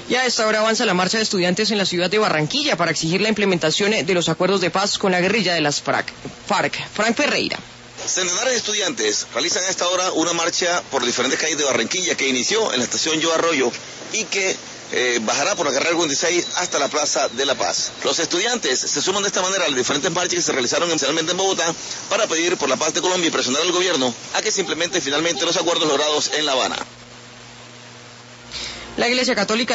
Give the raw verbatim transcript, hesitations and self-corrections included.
Y a esta hora avanza la marcha de estudiantes en la ciudad de Barranquilla para exigir la implementación de los acuerdos de paz con la guerrilla de las FARC. Frank Ferreira. Centenares de estudiantes realizan a esta hora una marcha por diferentes calles de Barranquilla que inició en la estación Yo Arroyo y que eh, bajará por la carrera cincuenta y seis hasta la Plaza de la Paz. Los estudiantes se suman de esta manera a las diferentes marchas que se realizaron inicialmente en Bogotá para pedir por la paz de Colombia y presionar al gobierno a que se implementen finalmente los acuerdos logrados en La Habana. La Iglesia Católica